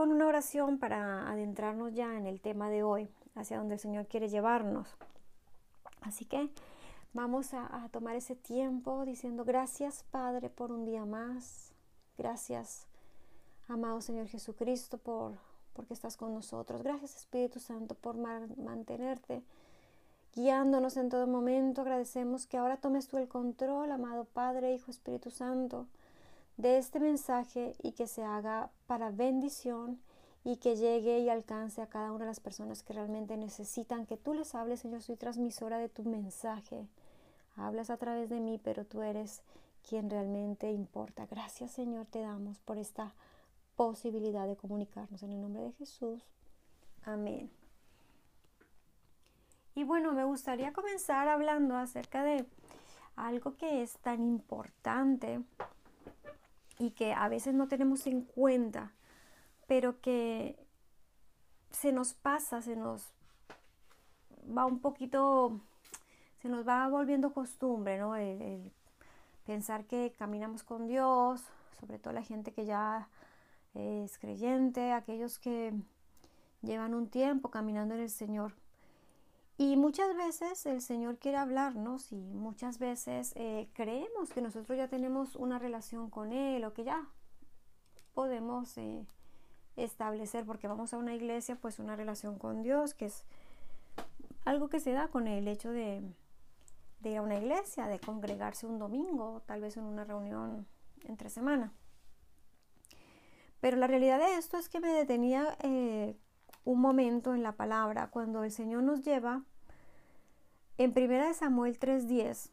Con una oración para adentrarnos ya en el tema de hoy, hacia donde el Señor quiere llevarnos. Así que vamos a tomar ese tiempo diciendo gracias, Padre, por un día más. Gracias, amado Señor Jesucristo, porque estás con nosotros. Gracias, Espíritu Santo, por mantenerte guiándonos en todo momento. Agradecemos que ahora tomes tú el control, amado Padre, Hijo, Espíritu Santo, de este mensaje y que se haga para bendición y que llegue y alcance a cada una de las personas que realmente necesitan que tú les hables. Señor, soy transmisora de tu mensaje. Hablas a través de mí, pero tú eres quien realmente importa. Gracias, Señor, te damos por esta posibilidad de comunicarnos en el nombre de Jesús. Amén. Y bueno, me gustaría comenzar hablando acerca de algo que es tan importante y que a veces no tenemos en cuenta, pero que se nos pasa, se nos va un poquito, se nos va volviendo costumbre, ¿no? El pensar que caminamos con Dios, sobre todo la gente que ya es creyente, aquellos que llevan un tiempo caminando en el Señor. Y muchas veces el Señor quiere hablarnos y muchas veces creemos que nosotros ya tenemos una relación con Él o que ya podemos establecer, porque vamos a una iglesia, pues una relación con Dios, que es algo que se da con el hecho de ir a una iglesia, de congregarse un domingo, tal vez en una reunión entre semana. Pero la realidad de esto es que me detenía un momento en la palabra cuando el Señor nos lleva en 1 Samuel 3:10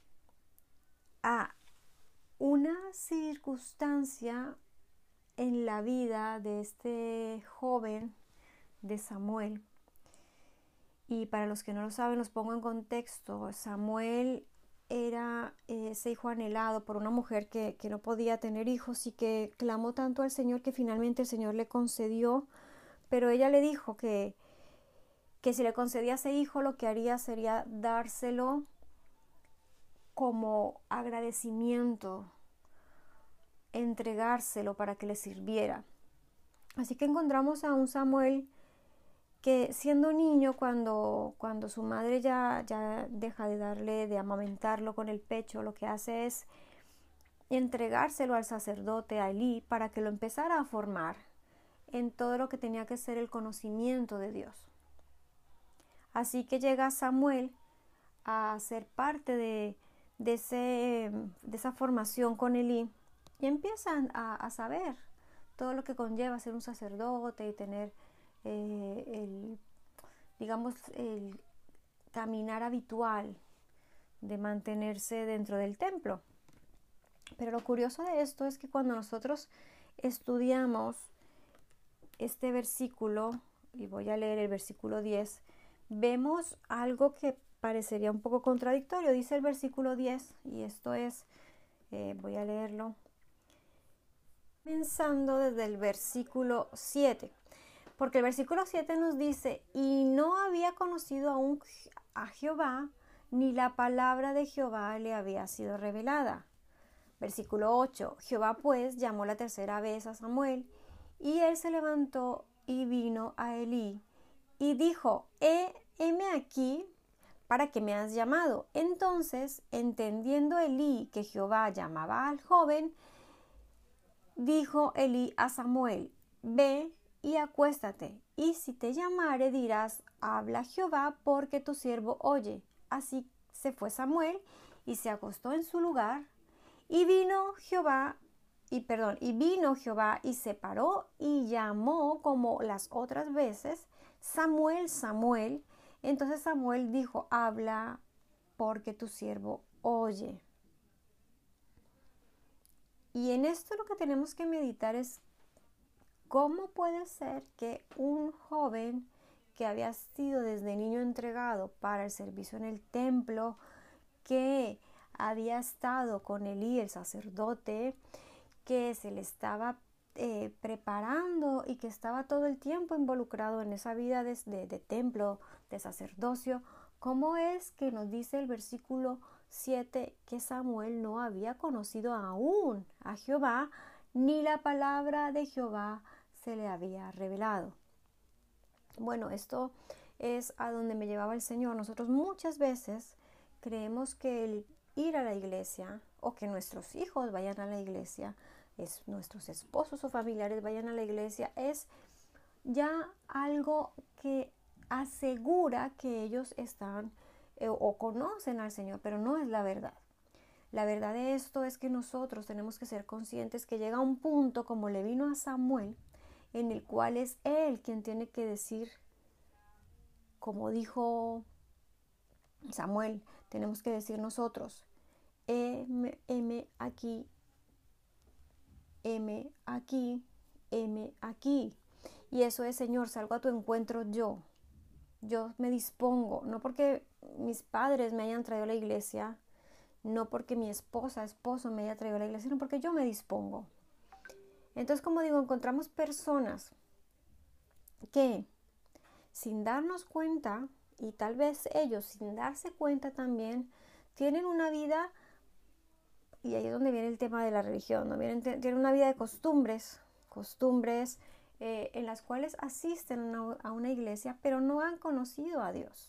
a una circunstancia en la vida de este joven de Samuel. Y para los que no lo saben, los pongo en contexto. Samuel era ese hijo anhelado por una mujer que no podía tener hijos y que clamó tanto al Señor que finalmente el Señor le concedió, pero ella le dijo que si le concedía ese hijo, lo que haría sería dárselo como agradecimiento, entregárselo para que le sirviera. Así que encontramos a un Samuel que siendo niño, cuando su madre ya deja de darle, de amamentarlo con el pecho, lo que hace es entregárselo al sacerdote, a Elí, para que lo empezara a formar en todo lo que tenía que ser el conocimiento de Dios. Así que llega Samuel a ser parte de esa formación con Elí y empiezan a saber todo lo que conlleva ser un sacerdote y tener el caminar habitual de mantenerse dentro del templo. Pero lo curioso de esto es que cuando nosotros estudiamos este versículo, y voy a leer el versículo 10, vemos algo que parecería un poco contradictorio. Dice el versículo 10, y esto es, voy a leerlo, comenzando desde el versículo 7. Porque el versículo 7 nos dice, y no había conocido aún a Jehová, ni la palabra de Jehová le había sido revelada. Versículo 8, Jehová pues llamó la tercera vez a Samuel, y él se levantó y vino a Elí, y dijo, heme aquí, ¿para qué me has llamado? Entonces, entendiendo Elí que Jehová llamaba al joven, dijo Elí a Samuel, ve y acuéstate, y si te llamare dirás, habla Jehová, porque tu siervo oye. Así se fue Samuel y se acostó en su lugar, y vino Jehová y se paró y llamó como las otras veces, Samuel, Samuel. Entonces Samuel dijo, habla, porque tu siervo oye. Y en esto lo que tenemos que meditar es ¿cómo puede ser que un joven que había sido desde niño entregado para el servicio en el templo, que había estado con Elí, el sacerdote, que se le estaba preparando y que estaba todo el tiempo involucrado en esa vida de templo, de sacerdocio, cómo es que nos dice el versículo 7 que Samuel no había conocido aún a Jehová, ni la palabra de Jehová se le había revelado. Bueno, esto es a donde me llevaba el Señor. Nosotros muchas veces creemos que el ir a la iglesia o que nuestros hijos vayan a la iglesia, nuestros esposos o familiares vayan a la iglesia, es ya algo que asegura que ellos están o conocen al Señor, pero no es la verdad. La verdad de esto es que nosotros tenemos que ser conscientes que llega un punto, como le vino a Samuel, en el cual es él quien tiene que decir, como dijo Samuel, tenemos que decir nosotros, heme aquí, heme aquí, heme aquí. Y eso es, Señor, salgo a tu encuentro yo. Yo me dispongo, no porque mis padres me hayan traído a la iglesia, no porque mi esposo me haya traído a la iglesia, sino porque yo me dispongo. Entonces, como digo, encontramos personas que sin darnos cuenta, y tal vez ellos sin darse cuenta también, tienen una vida, y ahí es donde viene el tema de la religión, ¿no? Tienen una vida de costumbres en las cuales asisten a una iglesia, pero no han conocido a Dios.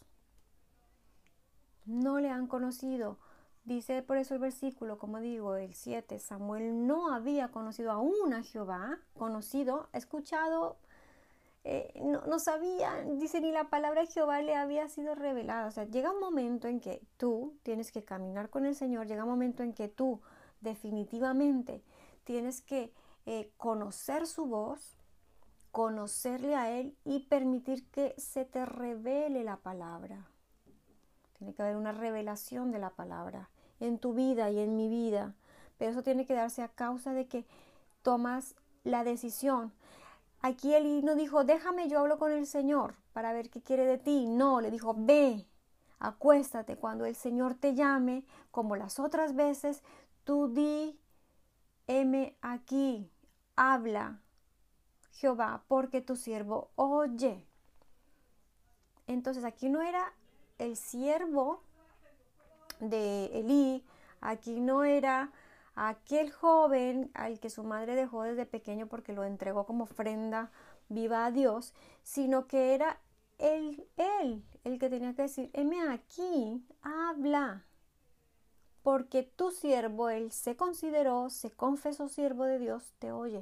No le han conocido. Dice por eso el versículo, como digo, el 7, Samuel no había conocido aún a Jehová, escuchado, no sabía, dice, ni la palabra de Jehová le había sido revelada. O sea, llega un momento en que tú tienes que caminar con el Señor, llega un momento en que tú definitivamente tienes que conocer su voz, conocerle a Él y permitir que se te revele la palabra. Tiene que haber una revelación de la palabra en tu vida y en mi vida. Pero eso tiene que darse a causa de que tomas la decisión. Aquí Elí no dijo, déjame, yo hablo con el Señor para ver qué quiere de ti. No, le dijo, ve, acuéstate. Cuando el Señor te llame, como las otras veces, tú di, heme aquí, habla, Jehová, porque tu siervo oye. Entonces aquí no era el siervo de Elí, aquí no era aquel joven al que su madre dejó desde pequeño porque lo entregó como ofrenda viva a Dios, sino que era él el que tenía que decir, heme aquí, habla, porque tu siervo, él se confesó siervo de Dios, te oye.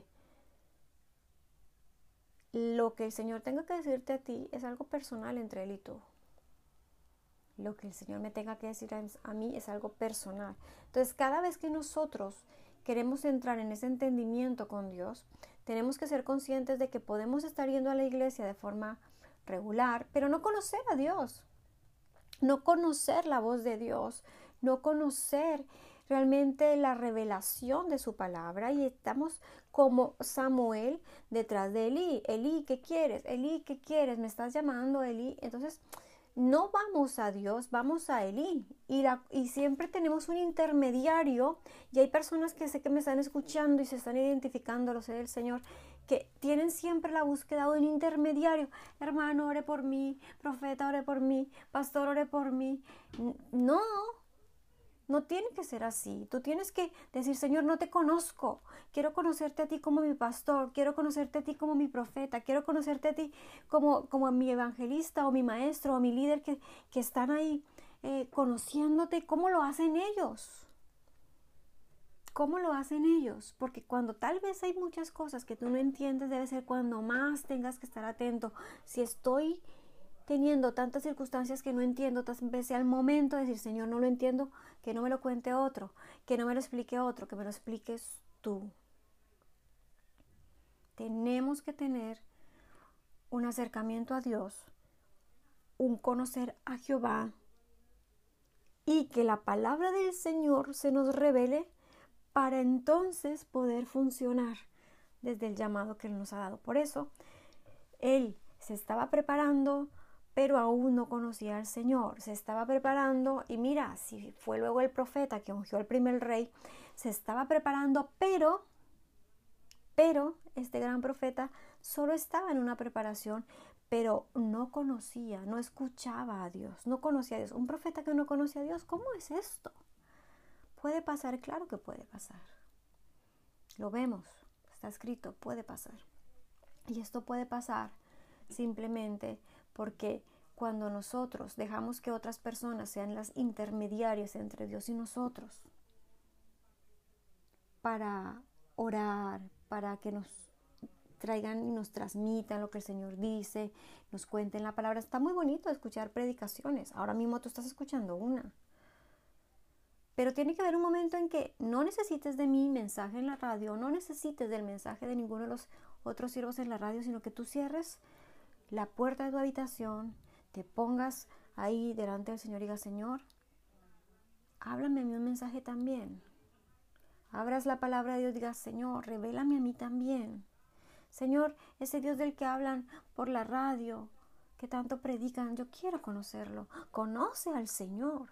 Lo que el Señor tenga que decirte a ti es algo personal entre Él y tú. Lo que el Señor me tenga que decir a mí es algo personal. Entonces, cada vez que nosotros queremos entrar en ese entendimiento con Dios, tenemos que ser conscientes de que podemos estar yendo a la iglesia de forma regular, pero no conocer a Dios, no conocer la voz de Dios, no conocer realmente la revelación de su palabra, y estamos como Samuel detrás de Elí. Elí, ¿qué quieres? Elí, ¿qué quieres? ¿Me estás llamando, Elí? Entonces, no vamos a Dios, vamos a Elí. Y siempre tenemos un intermediario, y hay personas que sé que me están escuchando y se están identificando, lo sé del Señor, que tienen siempre la búsqueda de un intermediario. Hermano, ore por mí, profeta, ore por mí, pastor, ore por mí. No, no tiene que ser así. Tú tienes que decir, Señor, no te conozco. Quiero conocerte a ti como mi pastor. Quiero conocerte a ti como mi profeta. Quiero conocerte a ti como mi evangelista o mi maestro o mi líder que están ahí conociéndote. ¿Cómo lo hacen ellos? ¿Cómo lo hacen ellos? Porque cuando tal vez hay muchas cosas que tú no entiendes, debe ser cuando más tengas que estar atento. Si estoy teniendo tantas circunstancias que no entiendo, tal vez sea el momento de decir, Señor, no lo entiendo, que no me lo cuente otro, que no me lo explique otro, que me lo expliques tú. Tenemos que tener un acercamiento a Dios, un conocer a Jehová, y que la palabra del Señor se nos revele para entonces poder funcionar desde el llamado que Él nos ha dado. Por eso, Él se estaba preparando, pero aún no conocía al Señor. Se estaba preparando, y mira, si fue luego el profeta que ungió al primer rey, se estaba preparando, pero este gran profeta solo estaba en una preparación, pero no conocía, no escuchaba a Dios, no conocía a Dios. Un profeta que no conoce a Dios, ¿cómo es esto? ¿Puede pasar? Claro que puede pasar. Lo vemos, está escrito, puede pasar. Y esto puede pasar simplemente porque cuando nosotros dejamos que otras personas sean las intermediarias entre Dios y nosotros para orar, para que nos traigan y nos transmitan lo que el Señor dice, nos cuenten la palabra. Está muy bonito escuchar predicaciones. Ahora mismo tú estás escuchando una. Pero tiene que haber un momento en que no necesites de mi mensaje en la radio, no necesites del mensaje de ninguno de los otros siervos en la radio, sino que tú cierres la puerta de tu habitación, te pongas ahí delante del Señor y digas, Señor, háblame a mí un mensaje también. Abras la palabra de Dios y digas, Señor, revélame a mí también. Señor, ese Dios del que hablan por la radio, que tanto predican, yo quiero conocerlo. Conoce al Señor.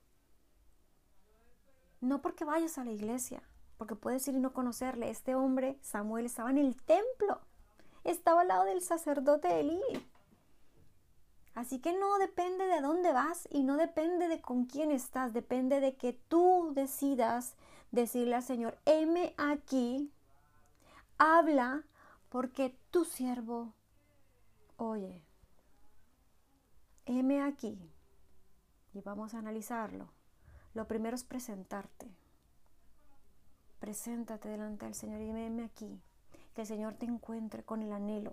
No porque vayas a la iglesia, porque puedes ir y no conocerle. Este hombre, Samuel, estaba en el templo. Estaba al lado del sacerdote Elí. Así que no depende de dónde vas y no depende de con quién estás. Depende de que tú decidas decirle al Señor, heme aquí, habla, porque tu siervo oye. Heme aquí. Y vamos a analizarlo. Lo primero es presentarte. Preséntate delante del Señor y heme aquí. Que el Señor te encuentre con el anhelo.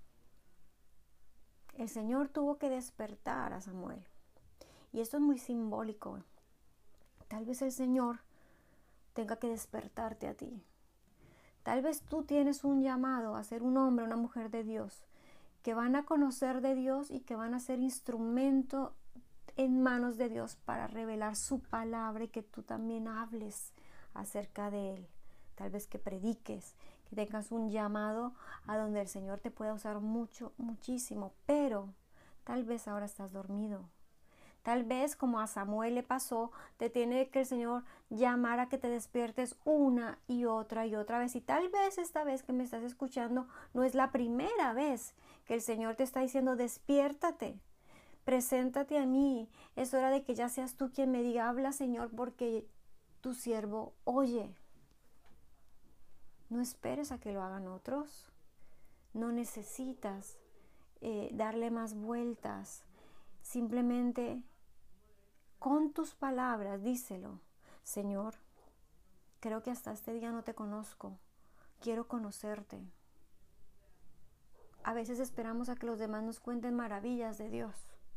El Señor tuvo que despertar a Samuel. Y esto es muy simbólico. Tal vez el Señor tenga que despertarte a ti. Tal vez tú tienes un llamado a ser un hombre, una mujer de Dios, que van a conocer de Dios y que van a ser instrumento en manos de Dios para revelar su palabra y que tú también hables acerca de Él. Tal vez que prediques, que tengas un llamado a donde el Señor te pueda usar mucho, muchísimo, pero tal vez ahora estás dormido. Tal vez como a Samuel le pasó, te tiene que el Señor llamar a que te despiertes una y otra vez. Y tal vez esta vez que me estás escuchando no es la primera vez que el Señor te está diciendo despiértate, preséntate a mí. Es hora de que ya seas tú quien me diga, habla Señor, porque tu siervo oye. No esperes a que lo hagan otros. No necesitas darle más vueltas. Simplemente con tus palabras díselo. Señor, creo que hasta este día no te conozco. Quiero conocerte. A veces esperamos a que los demás nos cuenten maravillas de Dios.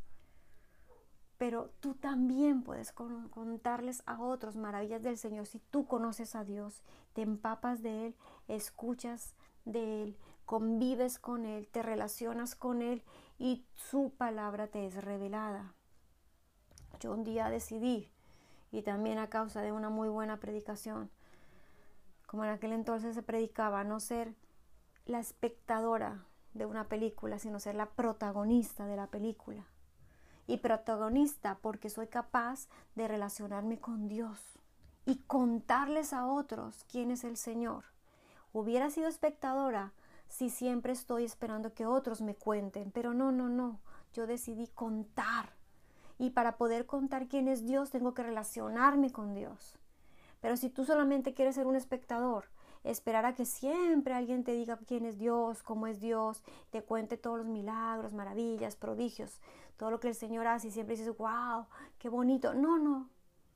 Pero tú también puedes contarles a otros maravillas del Señor si tú conoces a Dios, te empapas de Él, escuchas de Él, convives con Él, te relacionas con Él y su palabra te es revelada. Yo un día decidí, y también a causa de una muy buena predicación, como en aquel entonces se predicaba, no ser la espectadora de una película, sino ser la protagonista de la película. Y protagonista porque soy capaz de relacionarme con Dios y contarles a otros quién es el Señor. Hubiera sido espectadora si siempre estoy esperando que otros me cuenten, pero no, yo decidí contar. Y para poder contar quién es Dios tengo que relacionarme con Dios. Pero si tú solamente quieres ser un espectador, esperar a que siempre alguien te diga quién es Dios, cómo es Dios, te cuente todos los milagros, maravillas, prodigios, todo lo que el Señor hace y siempre dices, wow, qué bonito. No,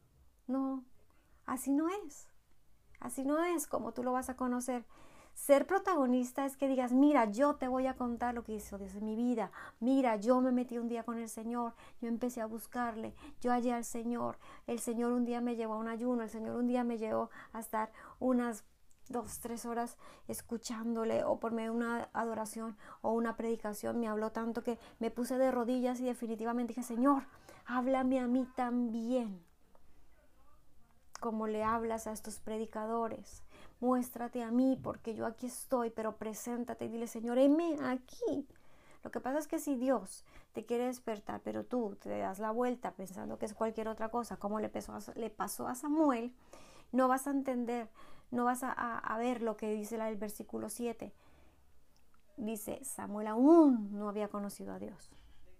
así no es. Así no es como tú lo vas a conocer. Ser protagonista es que digas, mira, yo te voy a contar lo que hizo Dios en mi vida. Mira, yo me metí un día con el Señor, yo empecé a buscarle, yo hallé al Señor. El Señor un día me llevó a un ayuno, el Señor un día me llevó a estar unas 2-3 horas escuchándole o por medio de una adoración o una predicación. Me habló tanto que me puse de rodillas y definitivamente dije, Señor, háblame a mí también como le hablas a estos predicadores. Muéstrate a mí porque yo aquí estoy, pero preséntate y dile, Señor, heme aquí. Lo que pasa es que si Dios te quiere despertar, pero tú te das la vuelta pensando que es cualquier otra cosa, como le pasó a Samuel, no vas a entender, no vas a ver lo que dice el versículo 7. Dice, Samuel aún no había conocido a Dios.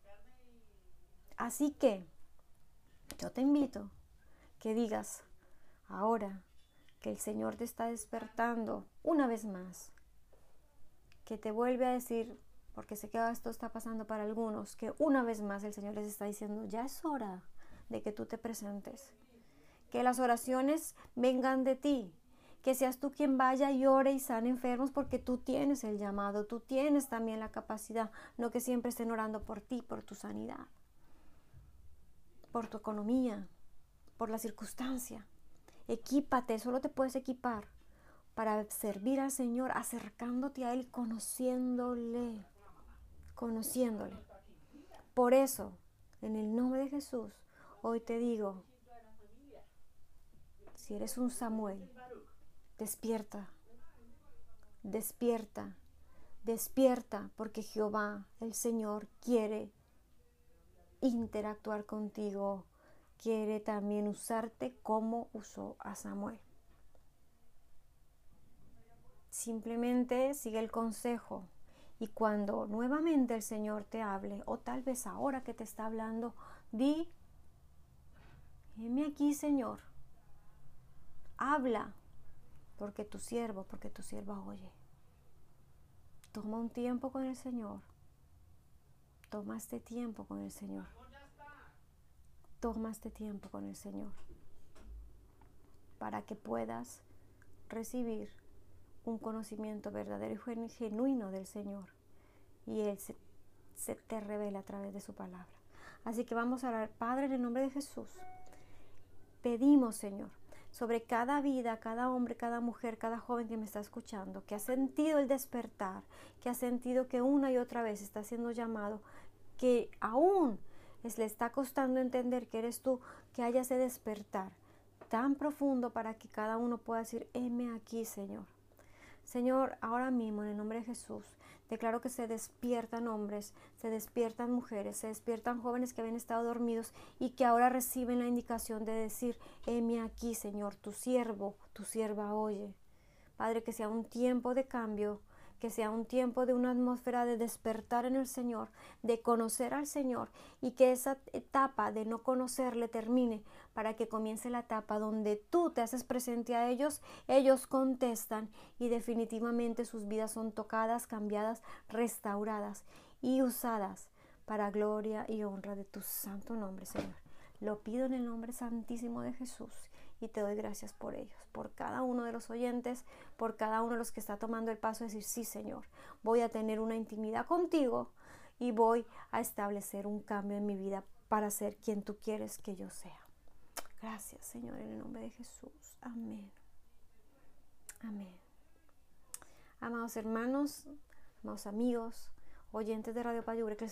Así que yo te invito que digas, ahora que el Señor te está despertando una vez más, que te vuelve a decir, porque sé que esto está pasando para algunos, que una vez más el Señor les está diciendo, ya es hora de que tú te presentes, que las oraciones vengan de ti, que seas tú quien vaya y ore y sane enfermos, porque tú tienes el llamado, tú tienes también la capacidad, no que siempre estén orando por ti, por tu sanidad, por tu economía, por la circunstancia. Equípate, solo te puedes equipar para servir al Señor, acercándote a Él, conociéndole. Por eso, en el nombre de Jesús, hoy te digo, si eres un Samuel, despierta, despierta, despierta, porque Jehová, el Señor, quiere interactuar contigo, quiere también usarte como usó a Samuel. Simplemente sigue el consejo y cuando nuevamente el Señor te hable, o tal vez ahora que te está hablando, di, heme aquí, Señor, habla, porque tu sierva oye. Toma un tiempo con el Señor. Toma este tiempo con el Señor. Toma este tiempo con el Señor para que puedas recibir un conocimiento verdadero y genuino del Señor, y Él se te revela a través de su palabra. Así que vamos a orar. Padre, en el nombre de Jesús, pedimos, Señor, sobre cada vida, cada hombre, cada mujer, cada joven que me está escuchando, que ha sentido el despertar, que ha sentido que una y otra vez está siendo llamado, que aún le está costando entender que eres tú, que haya ese despertar tan profundo para que cada uno pueda decir, heme aquí, Señor. Señor, ahora mismo en el nombre de Jesús, declaro que se despiertan hombres, se despiertan mujeres, se despiertan jóvenes que habían estado dormidos y que ahora reciben la indicación de decir, heme aquí, Señor, tu siervo, tu sierva oye. Padre, que sea un tiempo de cambio, que sea un tiempo de una atmósfera de despertar en el Señor, de conocer al Señor, y que esa etapa de no conocerle termine para que comience la etapa donde tú te haces presente a ellos, ellos contestan y definitivamente sus vidas son tocadas, cambiadas, restauradas y usadas para gloria y honra de tu santo nombre, Señor. Lo pido en el nombre santísimo de Jesús y te doy gracias por ellos, por cada uno de los oyentes, por cada uno de los que está tomando el paso de decir, sí, Señor, voy a tener una intimidad contigo y voy a establecer un cambio en mi vida para ser quien tú quieres que yo sea. Gracias, Señor, en el nombre de Jesús. Amén. Amén. Amados hermanos, amados amigos, oyentes de Radio Payure, que